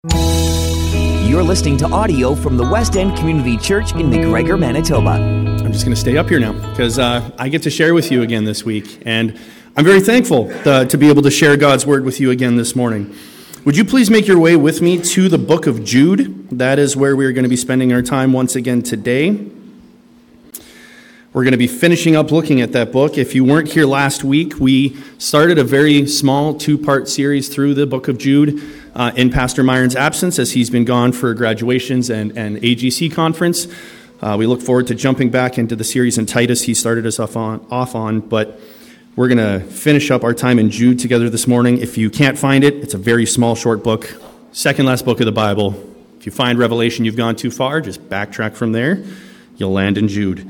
You're listening to audio from the West End Community Church in McGregor, Manitoba. I'm just going to stay up here now because I get to share with you again this week, and I'm very thankful to be able to share God's Word with you again this morning. Would you please make your way with me to the book of Jude? That is where we're going to be spending our time once again today. We're going to be finishing up looking at that book. If you weren't here last week, we started a very small two-part series through the book of Jude in Pastor Myron's absence, as he's been gone for graduations and AGC conference. We look forward to jumping back into the series in Titus he started us off on, but we're going to finish up our time in Jude together this morning. If you can't find it, it's a very small, short book, second last book of the Bible. If you find Revelation you've gone too far, just backtrack from there. You'll land in Jude.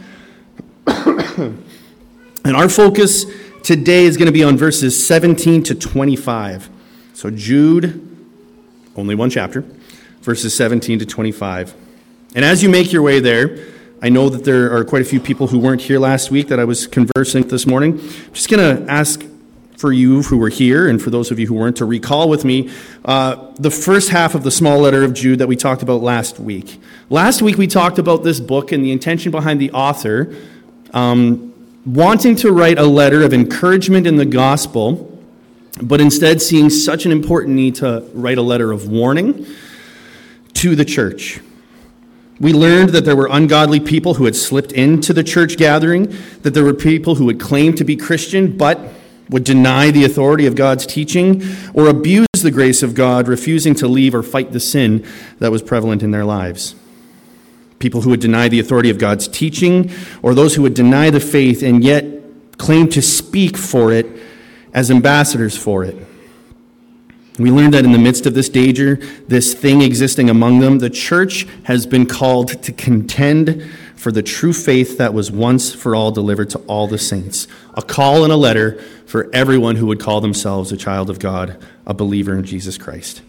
And our focus today is going to be on verses 17 to 25. So Jude, only one chapter, verses 17 to 25. And as you make your way there, I know that there are quite a few people who weren't here last week that I was conversing with this morning. I'm just going to ask for you who were here and for those of you who weren't to recall with me the first half of the small letter of Jude that we talked about last week. Last week we talked about this book and the intention behind the author wanting to write a letter of encouragement in the gospel, but instead seeing such an important need to write a letter of warning to the church. We learned that there were ungodly people who had slipped into the church gathering, that there were people who would claim to be Christian, but would deny the authority of God's teaching or abuse the grace of God, refusing to leave or fight the sin that was prevalent in their lives. People who would deny the authority of God's teaching, or those who would deny the faith and yet claim to speak for it as ambassadors for it. We learned that in the midst of this danger, this thing existing among them, the church has been called to contend for the true faith that was once for all delivered to all the saints. A call and a letter for everyone who would call themselves a child of God, a believer in Jesus Christ.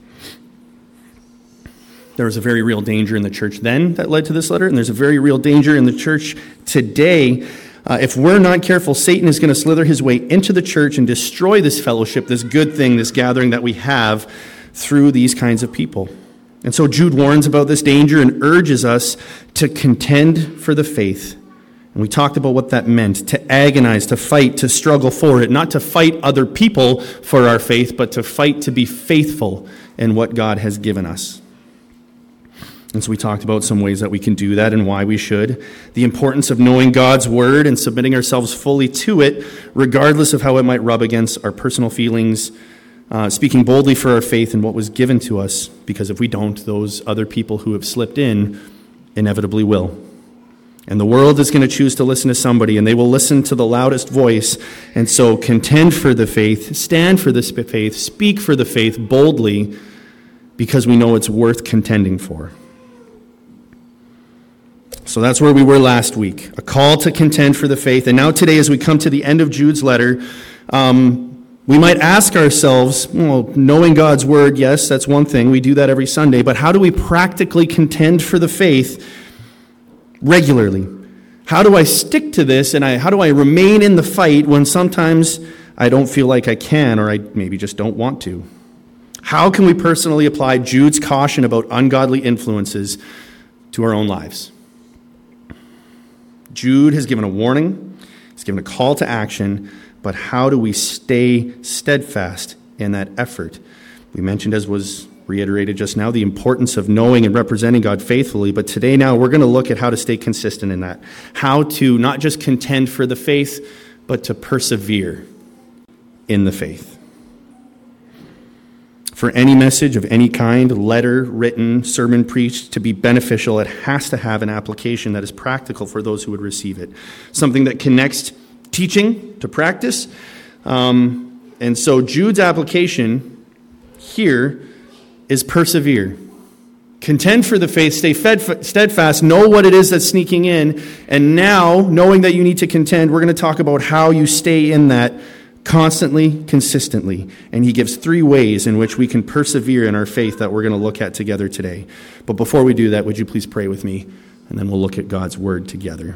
There was a very real danger in the church then that led to this letter, and there's a very real danger in the church today. If we're not careful, Satan is going to slither his way into the church and destroy this fellowship, this good thing, this gathering that we have through these kinds of people. And so Jude warns about this danger and urges us to contend for the faith. And we talked about what that meant, to agonize, to fight, to struggle for it, not to fight other people for our faith, but to fight to be faithful in what God has given us. And so we talked about some ways that we can do that and why we should. The importance of knowing God's word and submitting ourselves fully to it, regardless of how it might rub against our personal feelings, speaking boldly for our faith and what was given to us, because if we don't, those other people who have slipped in inevitably will. And the world is going to choose to listen to somebody, and they will listen to the loudest voice. And so contend for the faith, stand for the faith, speak for the faith boldly, because we know it's worth contending for. So that's where we were last week, a call to contend for the faith. And now today, as we come to the end of Jude's letter, we might ask ourselves, well, knowing God's word, yes, that's one thing. We do that every Sunday. But how do we practically contend for the faith regularly? How do I stick to this, and how do I remain in the fight when sometimes I don't feel like I can, or I maybe just don't want to? How can we personally apply Jude's caution about ungodly influences to our own lives? Jude has given a warning, he's given a call to action, but how do we stay steadfast in that effort? We mentioned, as was reiterated just now, the importance of knowing and representing God faithfully, but today now we're going to look at how to stay consistent in that. How to not just contend for the faith, but to persevere in the faith. For any message of any kind, letter, written, sermon preached, to be beneficial, it has to have an application that is practical for those who would receive it. Something that connects teaching to practice. And so Jude's application here is persevere. Contend for the faith, stay steadfast, know what it is that's sneaking in, and now, knowing that you need to contend, we're going to talk about how you stay in that constantly, consistently. And he gives 3 ways in which we can persevere in our faith that we're going to look at together today. But before we do that, would you please pray with me, and then we'll look at God's word together.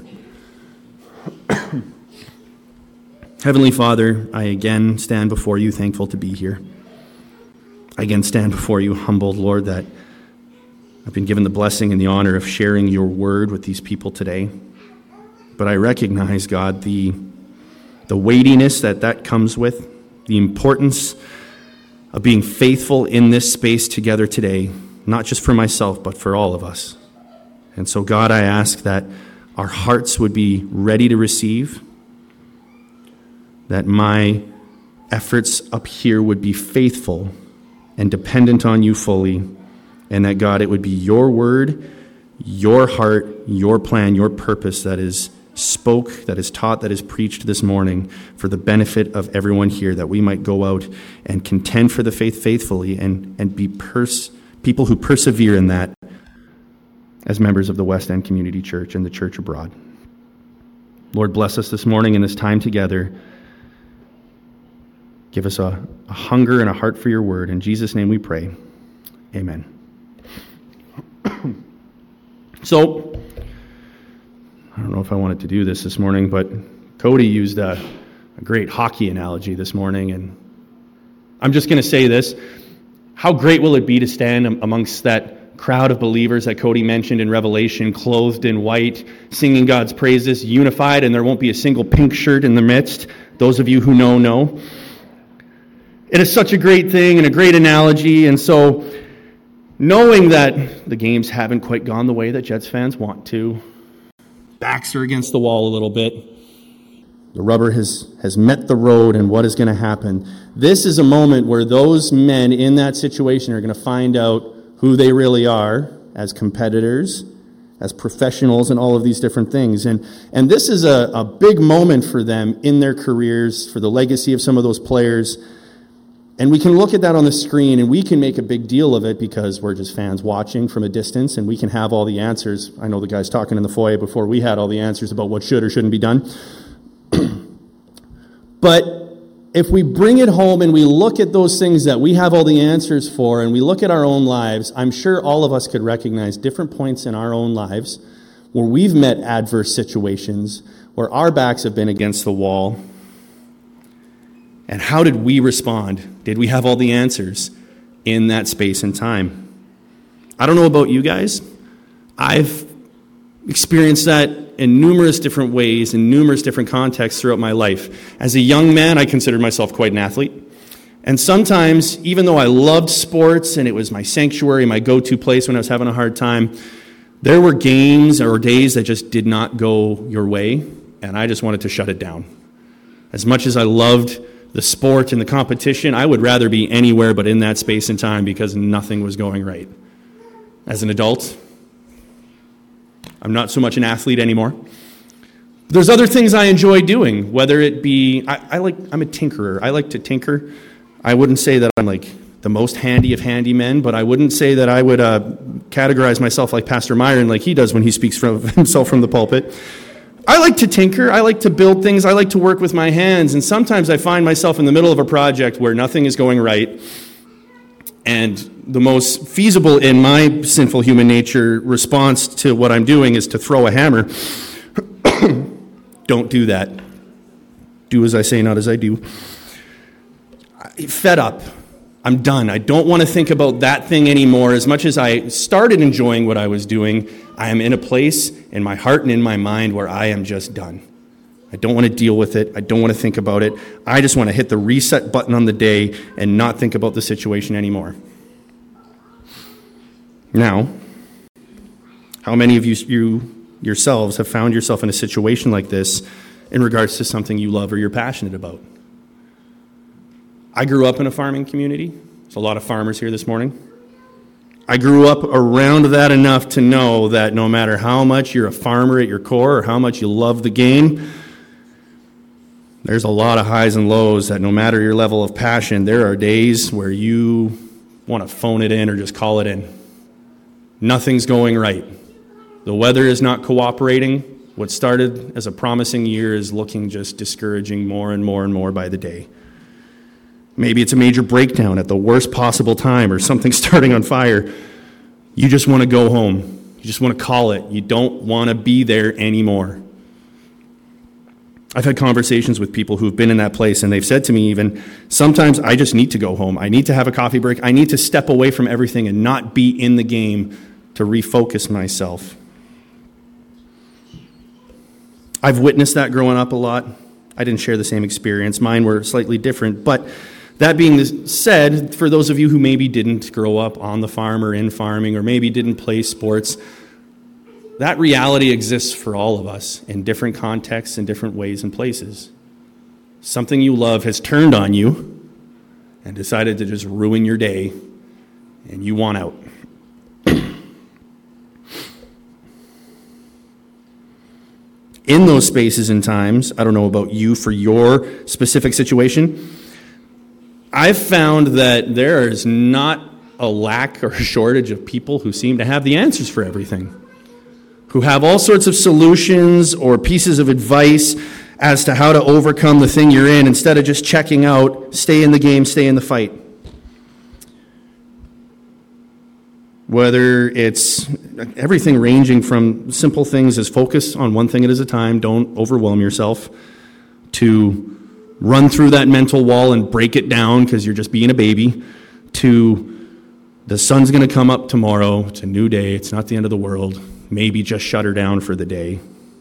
Heavenly Father, I again stand before you, thankful to be here. I again stand before you humbled, Lord, that I've been given the blessing and the honor of sharing your word with these people today. But I recognize, God, the weightiness that comes with, the importance of being faithful in this space together today, not just for myself, but for all of us. And so, God, I ask that our hearts would be ready to receive, that my efforts up here would be faithful and dependent on you fully, and that, God, it would be your word, your heart, your plan, your purpose that is spoke, that is taught, that is preached this morning for the benefit of everyone here, that we might go out and contend for the faith faithfully and be people who persevere in that as members of the West End Community Church and the church abroad. Lord, bless us this morning in this time together. Give us a hunger and a heart for your word. In Jesus' name we pray. Amen. So, I don't know if I wanted to do this morning, but Cody used a great hockey analogy this morning, and I'm just going to say this. How great will it be to stand amongst that crowd of believers that Cody mentioned in Revelation, clothed in white, singing God's praises, unified, and there won't be a single pink shirt in the midst. Those of you who know. It is such a great thing and a great analogy, and so knowing that the games haven't quite gone the way that Jets fans want to, backs are against the wall a little bit. The rubber has met the road, and what is going to happen? This is a moment where those men in that situation are going to find out who they really are as competitors, as professionals, and all of these different things. And this is a big moment for them in their careers, for the legacy of some of those players. And we can look at that on the screen, and we can make a big deal of it because we're just fans watching from a distance, and we can have all the answers. I know the guys talking in the foyer before, we had all the answers about what should or shouldn't be done. But if we bring it home and we look at those things that we have all the answers for, and we look at our own lives, I'm sure all of us could recognize different points in our own lives where we've met adverse situations, where our backs have been against the wall. And how did we respond? Did we have all the answers in that space and time? I don't know about you guys. I've experienced that in numerous different ways, in numerous different contexts throughout my life. As a young man, I considered myself quite an athlete. And sometimes, even though I loved sports and it was my sanctuary, my go-to place when I was having a hard time, there were games or days that just did not go your way, and I just wanted to shut it down. As much as I loved the sport and the competition, I would rather be anywhere but in that space and time because nothing was going right. As an adult, I'm not so much an athlete anymore. There's other things I enjoy doing, whether it be, I'm a tinkerer. I like to tinker. I wouldn't say that I'm like the most handy of handymen, but I wouldn't say that I would categorize myself like Pastor Myron like he does when he speaks from himself from the pulpit. I like to tinker, I like to build things, I like to work with my hands, and sometimes I find myself in the middle of a project where nothing is going right, and the most feasible in my sinful human nature response to what I'm doing is to throw a hammer. Don't do that. Do as I say, not as I do. Fed up. I'm done. I don't want to think about that thing anymore. As much as I started enjoying what I was doing, I am in a place in my heart and in my mind where I am just done. I don't want to deal with it. I don't want to think about it. I just want to hit the reset button on the day and not think about the situation anymore. Now, how many of you yourselves have found yourself in a situation like this in regards to something you love or you're passionate about? I grew up in a farming community. There's a lot of farmers here this morning. I grew up around that enough to know that no matter how much you're a farmer at your core or how much you love the game, there's a lot of highs and lows that no matter your level of passion, there are days where you want to phone it in or just call it in. Nothing's going right. The weather is not cooperating. What started as a promising year is looking just discouraging more and more and more by the day. Maybe it's a major breakdown at the worst possible time or something starting on fire. You just want to go home. You just want to call it. You don't want to be there anymore. I've had conversations with people who've been in that place, and they've said to me even, sometimes I just need to go home. I need to have a coffee break. I need to step away from everything and not be in the game to refocus myself. I've witnessed that growing up a lot. I didn't share the same experience. Mine were slightly different. But that being said, for those of you who maybe didn't grow up on the farm or in farming or maybe didn't play sports, that reality exists for all of us in different contexts, in different ways and places. Something you love has turned on you and decided to just ruin your day, and you want out. In those spaces and times, I don't know about you for your specific situation, I've found that there is not a lack or a shortage of people who seem to have the answers for everything, who have all sorts of solutions or pieces of advice as to how to overcome the thing you're in instead of just checking out, stay in the game, stay in the fight. Whether it's everything ranging from simple things as focus on one thing at a time, don't overwhelm yourself, to run through that mental wall and break it down because you're just being a baby, to the sun's going to come up tomorrow, it's a new day, it's not the end of the world, maybe just shut her down for the day.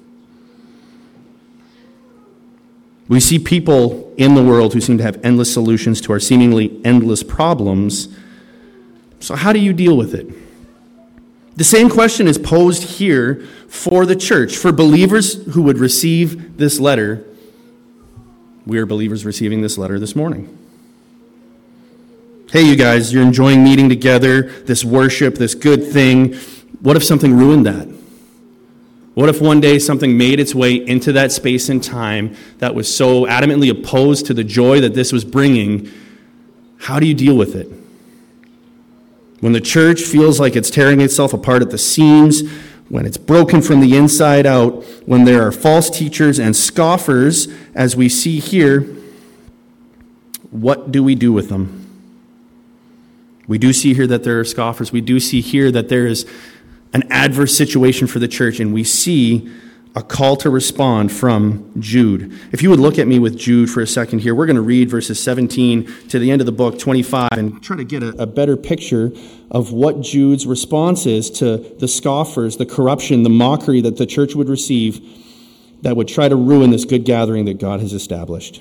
We see people in the world who seem to have endless solutions to our seemingly endless problems. So how do you deal with it? The same question is posed here for the church, for believers who would receive this letter. We are believers receiving this letter this morning. Hey, you guys, you're enjoying meeting together, this worship, this good thing. What if something ruined that? What if one day something made its way into that space and time that was so adamantly opposed to the joy that this was bringing? How do you deal with it? When the church feels like it's tearing itself apart at the seams, when it's broken from the inside out, when there are false teachers and scoffers, as we see here, what do we do with them? We do see here that there are scoffers. We do see here that there is an adverse situation for the church, and we see a call to respond from Jude. If you would look at me with Jude for a second here, we're going to read verses 17 to the end of the book, 25, and try to get a better picture of what Jude's response is to the scoffers, the corruption, the mockery that the church would receive that would try to ruin this good gathering that God has established.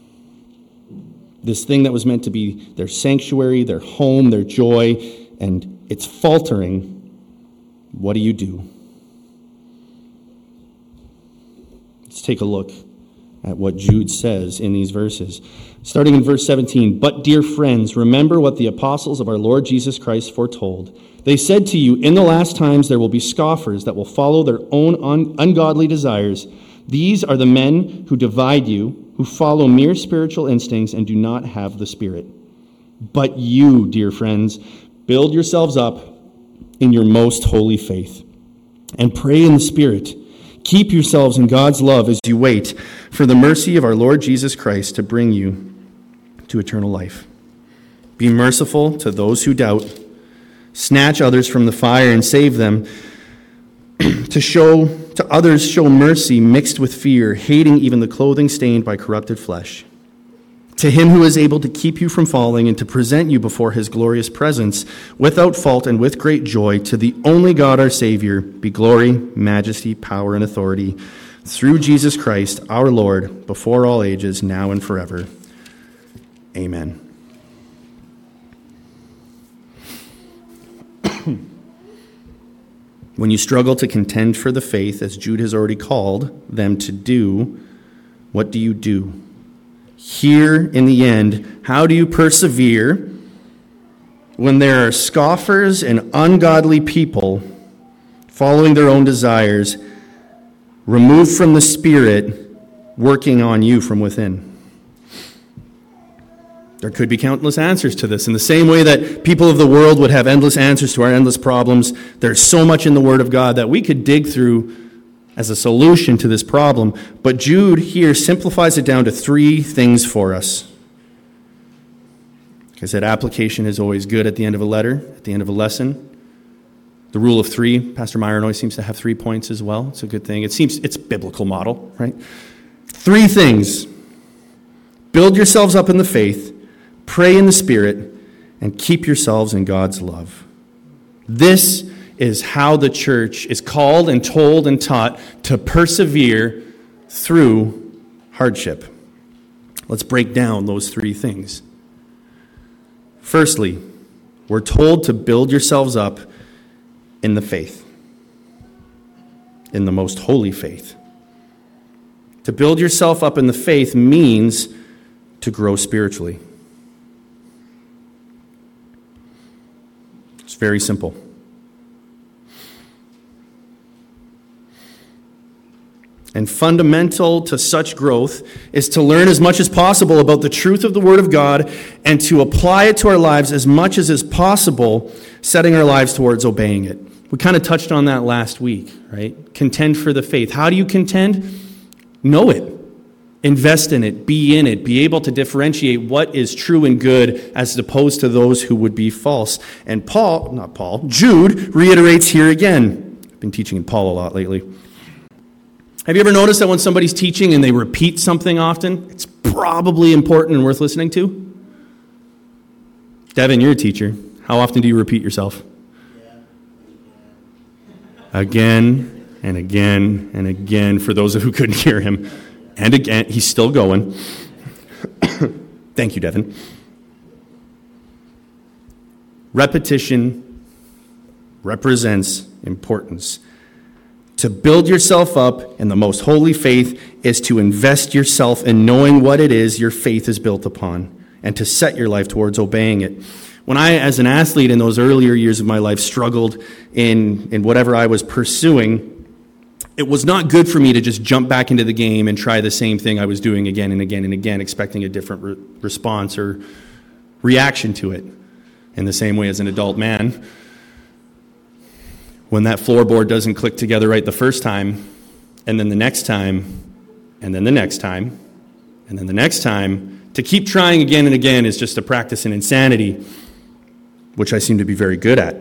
This thing that was meant to be their sanctuary, their home, their joy, and it's faltering. What do you do? Let's take a look at what Jude says in these verses. Starting in verse 17, "But dear friends, remember what the apostles of our Lord Jesus Christ foretold. They said to you, in the last times there will be scoffers that will follow their own ungodly desires. These are the men who divide you, who follow mere spiritual instincts and do not have the Spirit. But you, dear friends, build yourselves up in your most holy faith, and pray in the Spirit. Keep yourselves in God's love as you wait for the mercy of our Lord Jesus Christ to bring you to eternal life. Be merciful to those who doubt. Snatch others from the fire and save them. To others show mercy mixed with fear, hating even the clothing stained by corrupted flesh. To him who is able to keep you from falling and to present you before his glorious presence without fault and with great joy, to the only God our Savior, be glory, majesty, power, and authority through Jesus Christ our Lord, before all ages, now and forever. Amen." When you struggle to contend for the faith, as Jude has already called them to do, what do you do? Here, in the end, how do you persevere when there are scoffers and ungodly people following their own desires, removed from the Spirit, working on you from within? There could be countless answers to this. In the same way that people of the world would have endless answers to our endless problems, there's so much in the Word of God that we could dig through as a solution to this problem. But Jude here simplifies it down to three things for us. Like I said, application is always good at the end of a letter, at the end of a lesson. The rule of three, Pastor Meyer always seems to have 3 points as well. It's a good thing. It's biblical model, right? 3 things. Build yourselves up in the faith, pray in the Spirit, and keep yourselves in God's love. This is how the church is called and told and taught to persevere through hardship. Let's break down those 3 things. Firstly, we're told to build yourselves up in the faith, in the most holy faith. To build yourself up in the faith means to grow spiritually. It's very simple. And fundamental to such growth is to learn as much as possible about the truth of the Word of God and to apply it to our lives as much as is possible, setting our lives towards obeying it. We kind of touched on that last week, right? Contend for the faith. How do you contend? Know it. Invest in it. Be in it. Be able to differentiate what is true and good as opposed to those who would be false. And Jude reiterates here again. I've been teaching in Paul a lot lately. Have you ever noticed that when somebody's teaching and they repeat something often, it's probably important and worth listening to? Devin, you're a teacher. How often do you repeat yourself? Again and again and again, for those who couldn't hear him. And again, he's still going. Thank you, Devin. Repetition represents importance. To build yourself up in the most holy faith is to invest yourself in knowing what it is your faith is built upon and to set your life towards obeying it. When I, as an athlete in those earlier years of my life, struggled in whatever I was pursuing, it was not good for me to just jump back into the game and try the same thing I was doing again and again and again, expecting a different response or reaction to it. In the same way as an adult man, when that floorboard doesn't click together right the first time, and then the next time, and then the next time, and then the next time, to keep trying again and again is just a practice in insanity, which I seem to be very good at.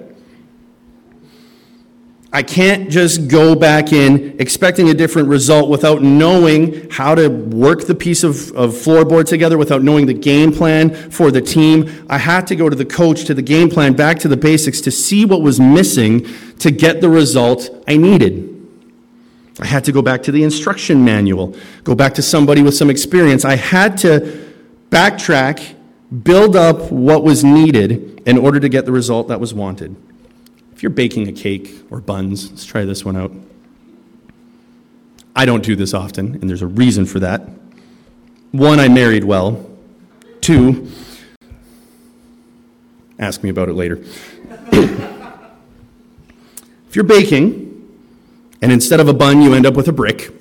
I can't just go back in expecting a different result without knowing how to work the piece of floorboard together, without knowing the game plan for the team. I had to go to the coach, to the game plan, back to the basics to see what was missing to get the result I needed. I had to go back to the instruction manual, go back to somebody with some experience. I had to backtrack, build up what was needed in order to get the result that was wanted. If you're baking a cake or buns, let's try this one out. I don't do this often, and there's a reason for that. 1, I married well. 2, ask me about it later. If you're baking, and instead of a bun, you end up with a brick,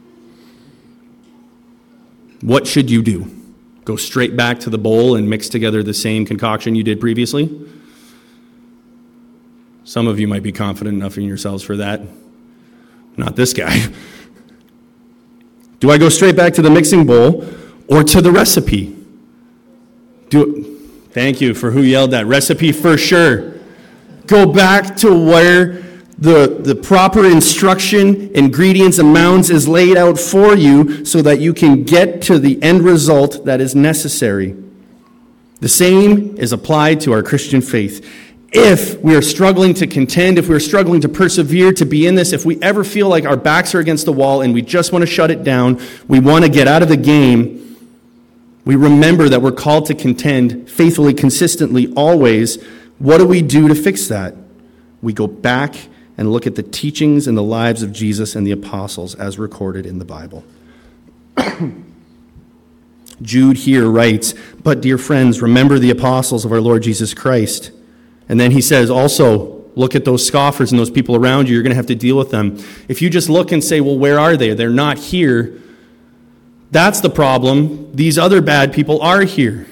what should you do? Go straight back to the bowl and mix together the same concoction you did previously? Some of you might be confident enough in yourselves for that. Not this guy. Do I go straight back to the mixing bowl or to the recipe? Thank you for who yelled that. Recipe for sure. Go back to where the proper instruction, ingredients, amounts is laid out for you so that you can get to the end result that is necessary. The same is applied to our Christian faith. If we are struggling to contend, if we're struggling to persevere, to be in this, if we ever feel like our backs are against the wall and we just want to shut it down, we want to get out of the game, we remember that we're called to contend faithfully, consistently, always. What do we do to fix that? We go back and look at the teachings and the lives of Jesus and the apostles as recorded in the Bible. Jude here writes, "But dear friends, remember the apostles of our Lord Jesus Christ." And then he says, also, look at those scoffers and those people around you. You're going to have to deal with them. If you just look and say, well, where are they? They're not here. That's the problem. These other bad people are here.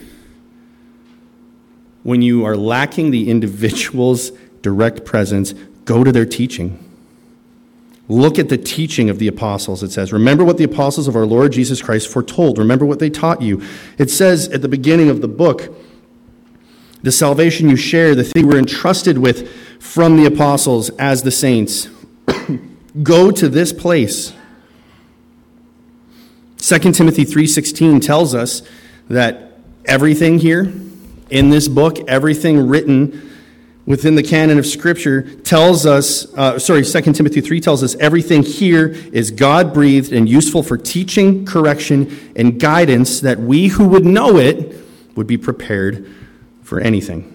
When you are lacking the individual's direct presence, go to their teaching. Look at the teaching of the apostles, it says. Remember what the apostles of our Lord Jesus Christ foretold. Remember what they taught you. It says at the beginning of the book, the salvation you share, the thing we're entrusted with from the apostles as the saints. Go to this place. 2 Timothy 3:16 tells us that everything here in this book, everything written within the canon of Scripture tells us, 2 Timothy 3 tells us everything here is God-breathed and useful for teaching, correction, and guidance, that we who would know it would be prepared for anything.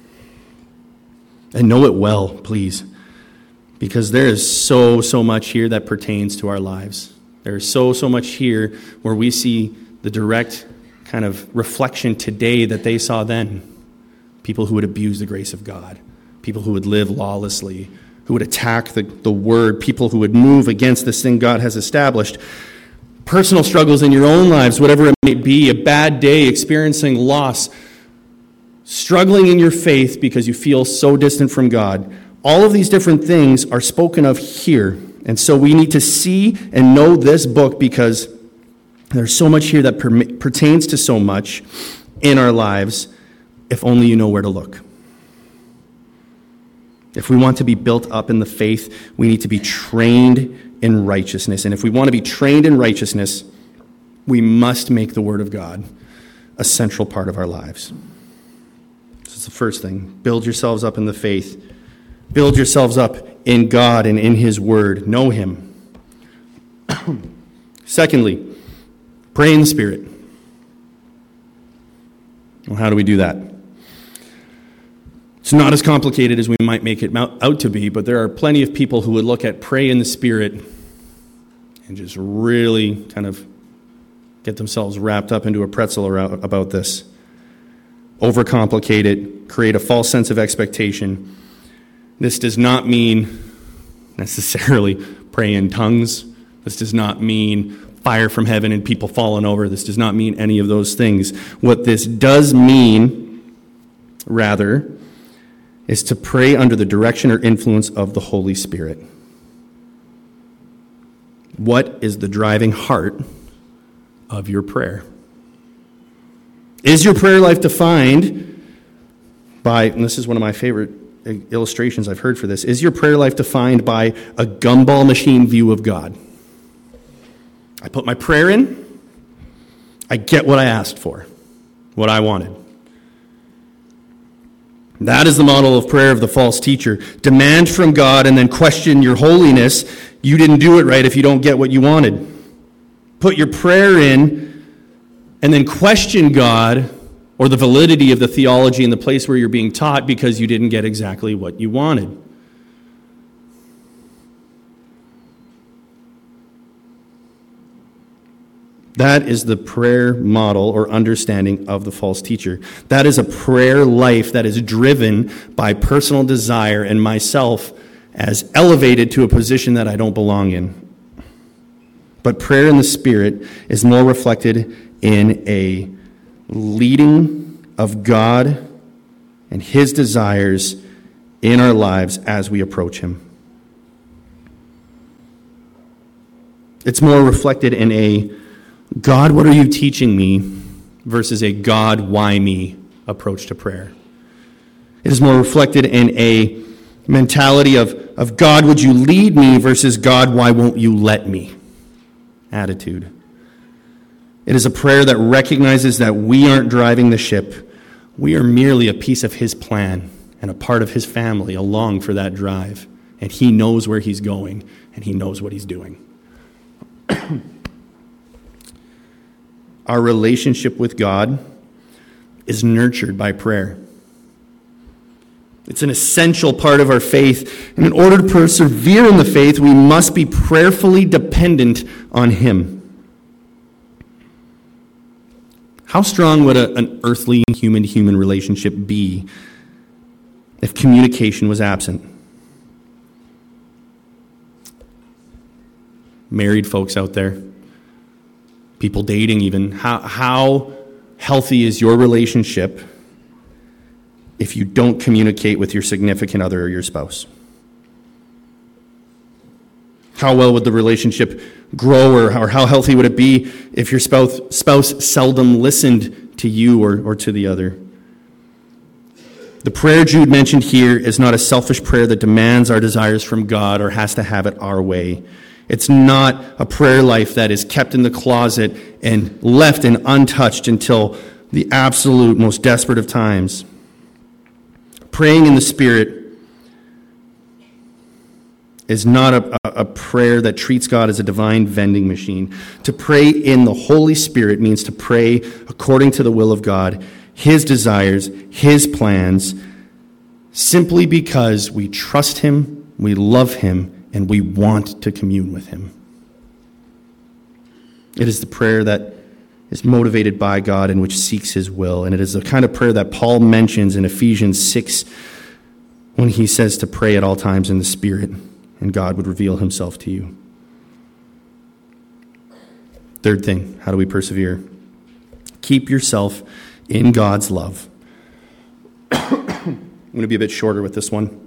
And know it well, please, because there is so much here that pertains to our lives. There is so much here where we see the direct kind of reflection today that they saw then. People who would abuse the grace of God, people who would live lawlessly, who would attack the word, people who would move against this thing God has established. Personal struggles in your own lives, whatever it may be, a bad day, experiencing loss, struggling in your faith because you feel so distant from God. All of these different things are spoken of here. And so we need to see and know this book because there's so much here that pertains to so much in our lives, if only you know where to look. If we want to be built up in the faith, we need to be trained in righteousness. And if we want to be trained in righteousness, we must make the Word of God a central part of our lives. So it's the first thing. Build yourselves up in the faith. Build yourselves up in God and in His Word. Know Him. Secondly, pray in the Spirit. Well, how do we do that? It's not as complicated as we might make it out to be, but there are plenty of people who would look at pray in the Spirit and just really kind of get themselves wrapped up into a pretzel about this. Overcomplicate it, create a false sense of expectation. This does not mean necessarily pray in tongues. This does not mean fire from heaven and people falling over. This does not mean any of those things. What this does mean, rather, is to pray under the direction or influence of the Holy Spirit. What is the driving heart of your prayer? Is your prayer life defined by, and this is one of my favorite illustrations I've heard for this, is your prayer life defined by a gumball machine view of God? I put my prayer in, I get what I asked for, what I wanted. That is the model of prayer of the false teacher. Demand from God and then question your holiness. You didn't do it right if you don't get what you wanted. Put your prayer in and then question God or the validity of the theology in the place where you're being taught because you didn't get exactly what you wanted. That is the prayer model or understanding of the false teacher. That is a prayer life that is driven by personal desire and myself as elevated to a position that I don't belong in. But prayer in the Spirit is more reflected in a leading of God and His desires in our lives as we approach Him. It's more reflected in a God, what are you teaching me? Versus a God, why me approach to prayer. It is more reflected in a mentality of God, would you lead me? Versus God, why won't you let me? Attitude. It is a prayer that recognizes that we aren't driving the ship. We are merely a piece of His plan and a part of His family along for that drive. And He knows where He's going and He knows what He's doing. Our relationship with God is nurtured by prayer. It's an essential part of our faith. And in order to persevere in the faith, we must be prayerfully dependent on Him. How strong would an earthly human-to-human relationship be if communication was absent? Married folks out there, people dating even, how healthy is your relationship if you don't communicate with your significant other or your spouse? How well would the relationship grow, or how healthy would it be if your spouse seldom listened to you or to the other? The prayer Jude mentioned here is not a selfish prayer that demands our desires from God or has to have it our way. It's not a prayer life that is kept in the closet and left and untouched until the absolute most desperate of times. Praying in the Spirit is not a prayer that treats God as a divine vending machine. To pray in the Holy Spirit means to pray according to the will of God, His desires, His plans, simply because we trust Him, we love Him, and we want to commune with Him. It is the prayer that is motivated by God and which seeks His will. And it is the kind of prayer that Paul mentions in Ephesians 6 when he says to pray at all times in the Spirit, and God would reveal Himself to you. Third thing, how do we persevere? Keep yourself in God's love. I'm going to be a bit shorter with this one.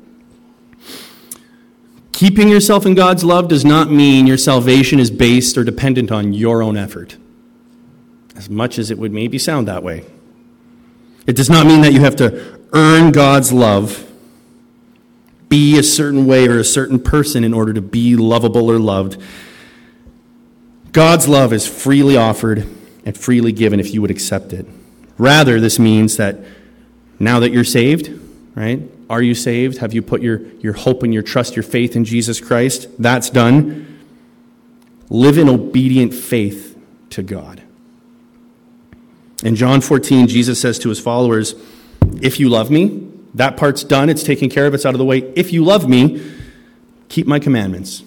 Keeping yourself in God's love does not mean your salvation is based or dependent on your own effort, as much as it would maybe sound that way. It does not mean that you have to earn God's love, be a certain way or a certain person in order to be lovable or loved. God's love is freely offered and freely given if you would accept it. Rather, this means that now that you're saved, right? Are you saved? Have you put your hope and your trust, your faith in Jesus Christ? That's done. Live in obedient faith to God. In John 14, Jesus says to His followers, if you love me, that part's done, it's taken care of, it's out of the way. If you love me, keep my commandments.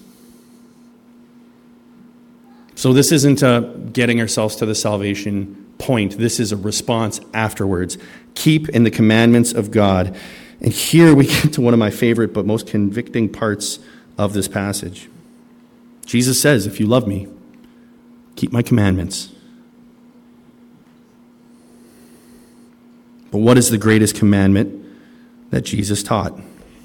So this isn't getting ourselves to the salvation point. This is a response afterwards. Keep in the commandments of God. And here we get to one of my favorite but most convicting parts of this passage. Jesus says, if you love me, keep my commandments. But what is the greatest commandment that Jesus taught?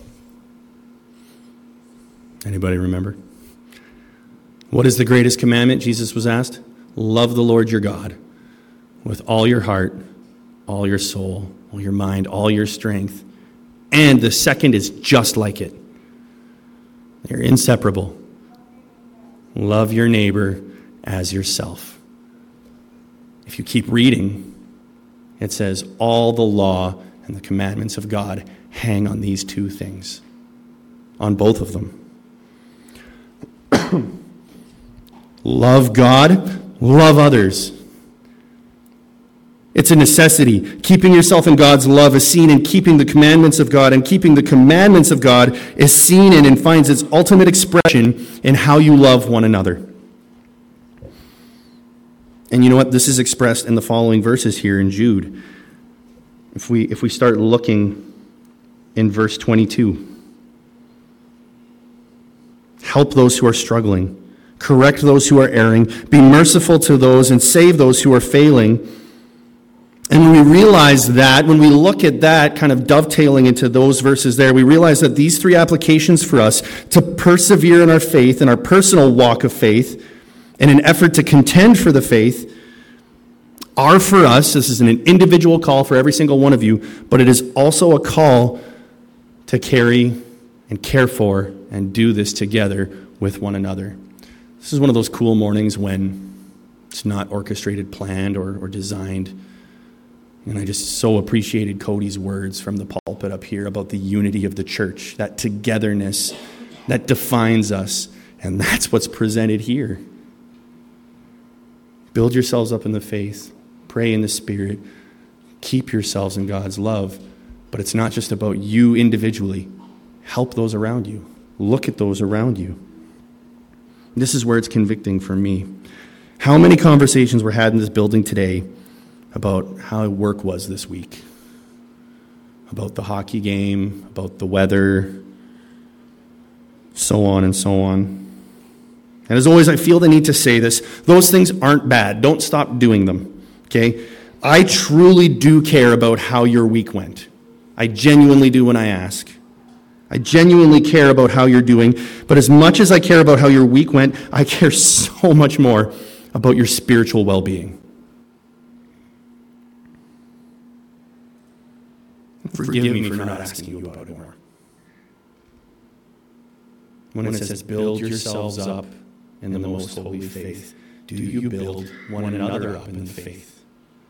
Anybody remember? What is the greatest commandment, Jesus was asked? Love the Lord your God with all your heart, all your soul, all your mind, all your strength. And the second is just like it. They're inseparable. Love your neighbor as yourself. If you keep reading, it says all the law and the commandments of God hang on these two things, on both of them. Love God, love others. It's a necessity. Keeping yourself in God's love is seen in keeping the commandments of God, and keeping the commandments of God is seen in and finds its ultimate expression in how you love one another. And you know what? This is expressed in the following verses here in Jude. If we start looking in verse 22. Help those who are struggling. Correct those who are erring. Be merciful to those and save those who are failing. And when we realize that, when we look at that, kind of dovetailing into those verses there, we realize that these three applications for us to persevere in our faith, in our personal walk of faith, in an effort to contend for the faith, are for us. This is an individual call for every single one of you, but it is also a call to carry and care for and do this together with one another. This is one of those cool mornings when it's not orchestrated, planned, or designed. And I just so appreciated Cody's words from the pulpit up here about the unity of the church, that togetherness that defines us. And that's what's presented here. Build yourselves up in the faith. Pray in the Spirit. Keep yourselves in God's love. But it's not just about you individually. Help those around you. Look at those around you. This is where it's convicting for me. How many conversations were had in this building today about how work was this week? About the hockey game, about the weather, so on and so on. And as always, I feel the need to say this. Those things aren't bad. Don't stop doing them. Okay? I truly do care about how your week went. I genuinely do when I ask. I genuinely care about how you're doing. But as much as I care about how your week went, I care so much more about your spiritual well-being. Forgive me for not asking you about it more. When it says build yourselves up in the most holy faith? Do you build one another up in the faith?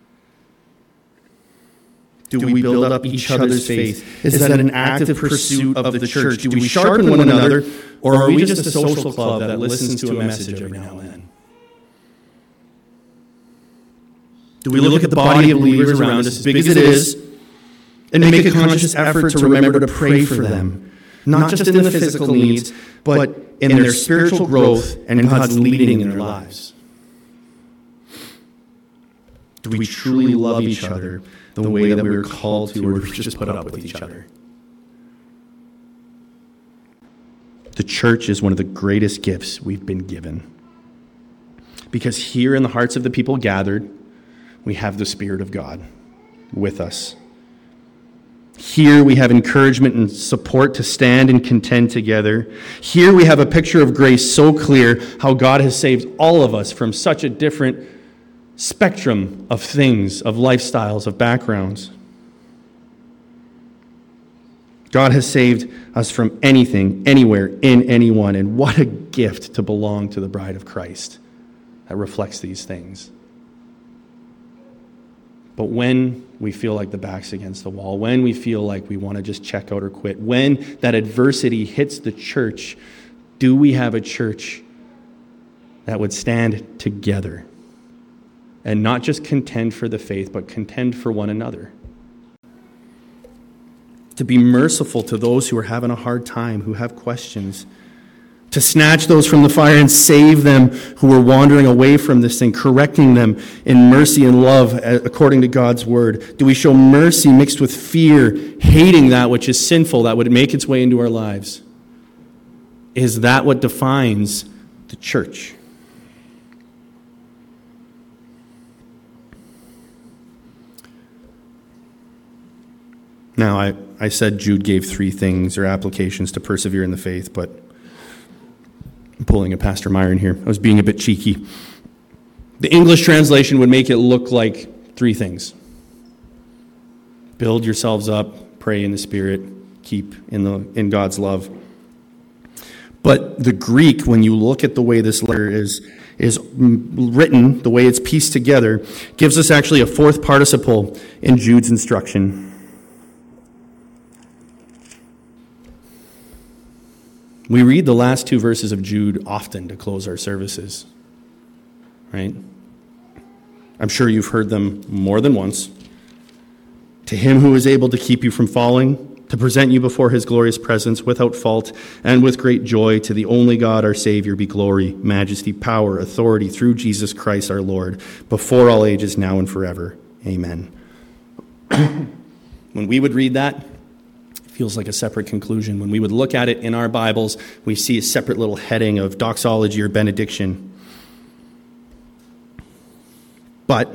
Do we build up each other's faith? Is that an active pursuit of the church? Do we sharpen one another, or are we just a social club that listens to a message every now and then? Do we look at the body of believers around us, as big as it is, and make a conscious effort to remember to pray for them? Not just in the physical needs, but in their spiritual growth and God's leading in their lives. Do we truly love each other the way that we're called to, or do we just put up with each other? The church is one of the greatest gifts we've been given. Because here in the hearts of the people gathered, we have the Spirit of God with us. Here we have encouragement and support to stand and contend together. Here we have a picture of grace so clear, how God has saved all of us from such a different spectrum of things, of lifestyles, of backgrounds. God has saved us from anything, anywhere, in anyone. And what a gift to belong to the bride of Christ that reflects these things. But when we feel like the back's against the wall, when we feel like we want to just check out or quit, when that adversity hits the church, do we have a church that would stand together and not just contend for the faith, but contend for one another? To be merciful to those who are having a hard time, who have questions. To snatch those from the fire and save them who are wandering away from this thing, correcting them in mercy and love according to God's word. Do we show mercy mixed with fear, hating that which is sinful, that would make its way into our lives? Is that what defines the church? Now, I said Jude gave 3 things or applications to persevere in the faith, but I'm pulling a Pastor Myron here. I was being a bit cheeky. The English translation would make it look like 3 things. Build yourselves up, pray in the Spirit, keep in God's love. But the Greek, when you look at the way this letter is written, the way it's pieced together, gives us actually a 4th participle in Jude's instruction. We read the last 2 verses of Jude often to close our services, right? I'm sure you've heard them more than once. To him who is able to keep you from falling, to present you before his glorious presence without fault and with great joy, to the only God our Savior be glory, majesty, power, authority through Jesus Christ our Lord, before all ages, now and forever. Amen. When we would read that, feels like a separate conclusion. When we would look at it in our Bibles, we see a separate little heading of doxology or benediction. But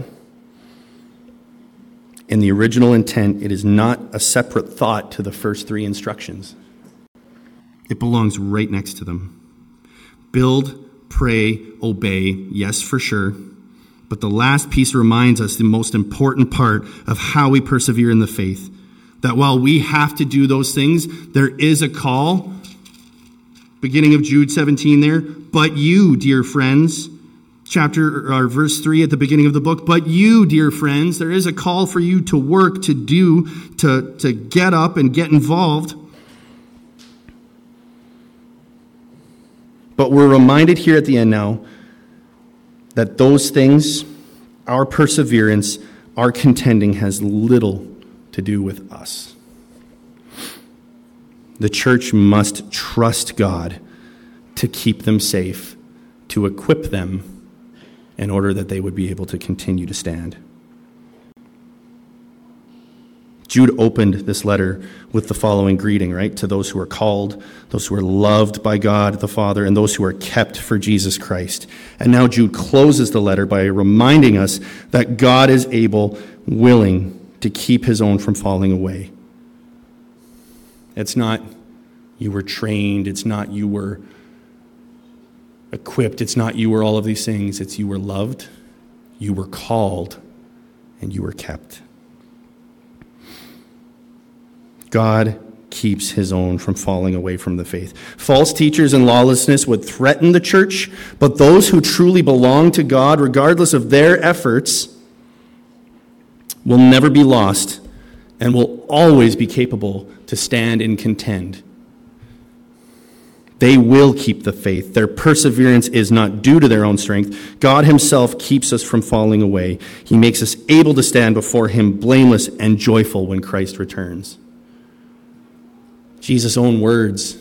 in the original intent, it is not a separate thought to the first 3 instructions. It belongs right next to them. Build, pray, obey, yes, for sure. But the last piece reminds us the most important part of how we persevere in the faith. That while we have to do those things, there is a call. Beginning of Jude 17 there. But you, dear friends, verse 3 at the beginning of the book. But you, dear friends, there is a call for you to work, to do, to get up and get involved. But we're reminded here at the end now that those things, our perseverance, our contending has little to do with us. The church must trust God to keep them safe, to equip them in order that they would be able to continue to stand. Jude opened this letter with the following greeting, right? To those who are called, those who are loved by God the Father, and those who are kept for Jesus Christ. And now Jude closes the letter by reminding us that God is able, willing, to keep his own from falling away. It's not you were trained, it's not you were equipped, it's not you were all of these things, it's you were loved, you were called, and you were kept. God keeps his own from falling away from the faith. False teachers and lawlessness would threaten the church, but those who truly belong to God, regardless of their efforts, will never be lost and will always be capable to stand and contend. They will keep the faith. Their perseverance is not due to their own strength. God himself keeps us from falling away. He makes us able to stand before him blameless and joyful when Christ returns. Jesus' own words,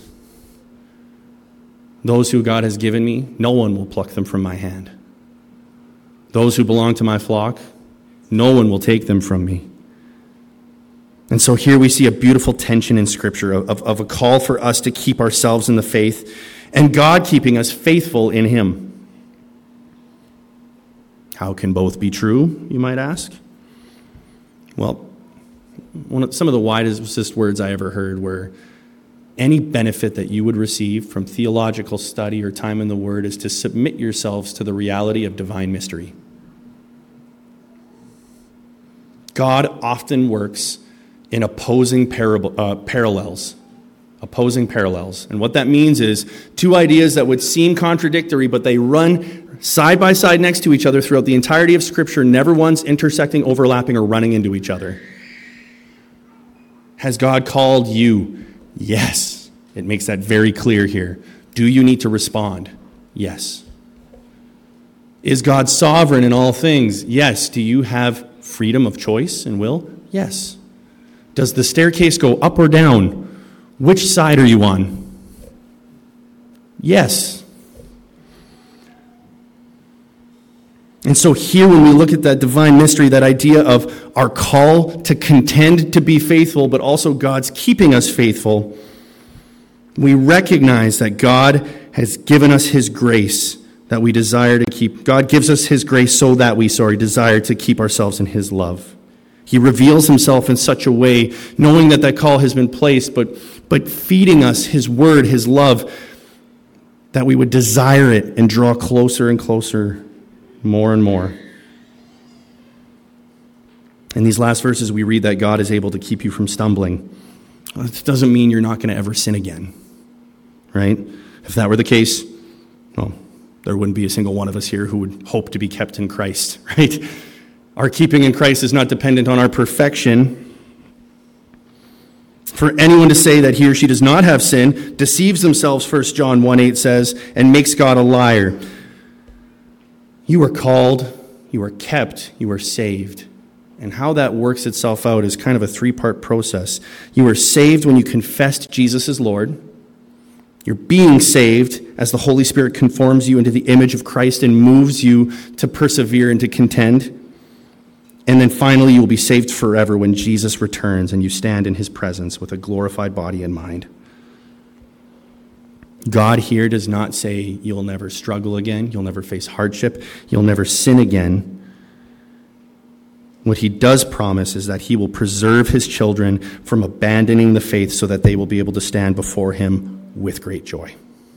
those who God has given me, no one will pluck them from my hand. Those who belong to my flock, no one will take them from me. And so here we see a beautiful tension in Scripture of a call for us to keep ourselves in the faith and God keeping us faithful in him. How can both be true, you might ask? Well, some of the wisest words I ever heard were, any benefit that you would receive from theological study or time in the Word is to submit yourselves to the reality of divine mystery. God often works in opposing parallels. And what that means is two ideas that would seem contradictory, but they run side by side next to each other throughout the entirety of Scripture, never once intersecting, overlapping, or running into each other. Has God called you? Yes. It makes that very clear here. Do you need to respond? Yes. Is God sovereign in all things? Yes. Do you have freedom of choice and will? Yes. Does the staircase go up or down? Which side are you on? Yes. And so here when we look at that divine mystery, that idea of our call to contend to be faithful, but also God's keeping us faithful, we recognize that God has given us his grace that we desire to keep. God gives us his grace so that we desire to keep ourselves in his love. He reveals himself in such a way, knowing that call has been placed, but feeding us his word, his love, that we would desire it and draw closer and closer, more and more. In these last verses, we read that God is able to keep you from stumbling. Well, it doesn't mean you're not going to ever sin again, right? If that were the case, well, there wouldn't be a single one of us here who would hope to be kept in Christ, right? Our keeping in Christ is not dependent on our perfection. For anyone to say that he or she does not have sin deceives themselves, 1 John 1:8 says, and makes God a liar. You are called, you are kept, you are saved. And how that works itself out is kind of a three-part process. You are saved when you confessed Jesus as Lord. You're being saved as the Holy Spirit conforms you into the image of Christ and moves you to persevere and to contend. And then finally, you will be saved forever when Jesus returns and you stand in his presence with a glorified body and mind. God here does not say you'll never struggle again, you'll never face hardship, you'll never sin again. What he does promise is that he will preserve his children from abandoning the faith so that they will be able to stand before him with great joy.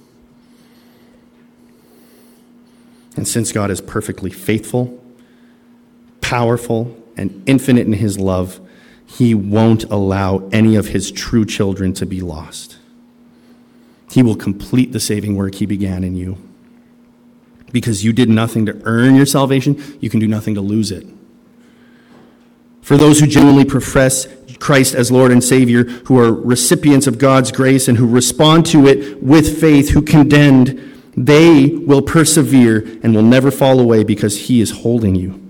And since God is perfectly faithful, powerful, and infinite in his love, he won't allow any of his true children to be lost. He will complete the saving work he began in you. Because you did nothing to earn your salvation, you can do nothing to lose it. For those who genuinely profess Christ as Lord and Savior, who are recipients of God's grace and who respond to it with faith, who contend, they will persevere and will never fall away because he is holding you.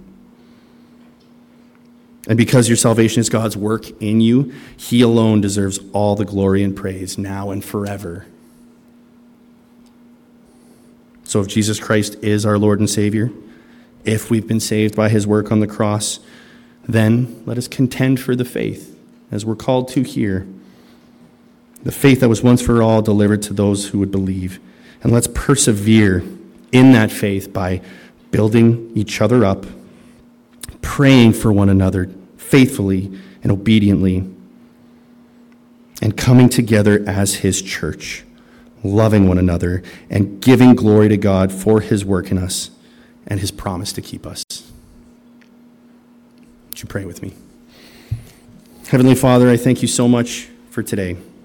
And because your salvation is God's work in you, he alone deserves all the glory and praise now and forever. So if Jesus Christ is our Lord and Savior, if we've been saved by his work on the cross, then let us contend for the faith, as we're called to here. The faith that was once for all delivered to those who would believe. And let's persevere in that faith by building each other up, praying for one another faithfully and obediently, and coming together as his church, loving one another and giving glory to God for his work in us and his promise to keep us. Would you pray with me? Heavenly Father, I thank you so much for today.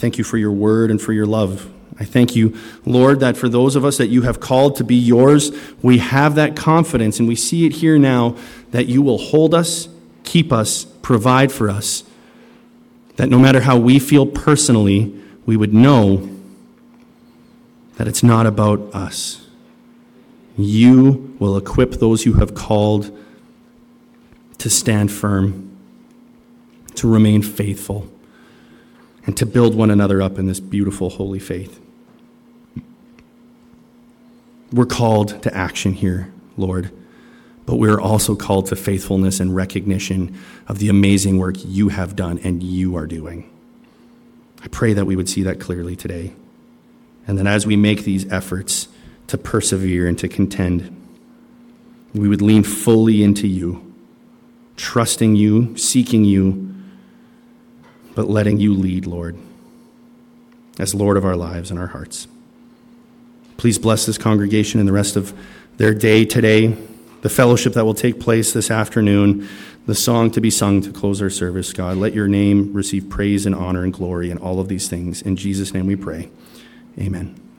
thank you for your word and for your love. I thank you, Lord, that for those of us that you have called to be yours, we have that confidence, and we see it here now, that you will hold us, keep us, provide for us, that no matter how we feel personally, we would know that it's not about us. You will equip those you have called to stand firm, to remain faithful, and to build one another up in this beautiful, holy faith. We're called to action here, Lord, but we're also called to faithfulness and recognition of the amazing work you have done and you are doing. I pray that we would see that clearly today. And then as we make these efforts to persevere and to contend, we would lean fully into you, trusting you, seeking you, but letting you lead, Lord, as Lord of our lives and our hearts. Please bless this congregation and the rest of their day today, the fellowship that will take place this afternoon, the song to be sung to close our service. God, let your name receive praise and honor and glory in all of these things. In Jesus' name we pray. Amen.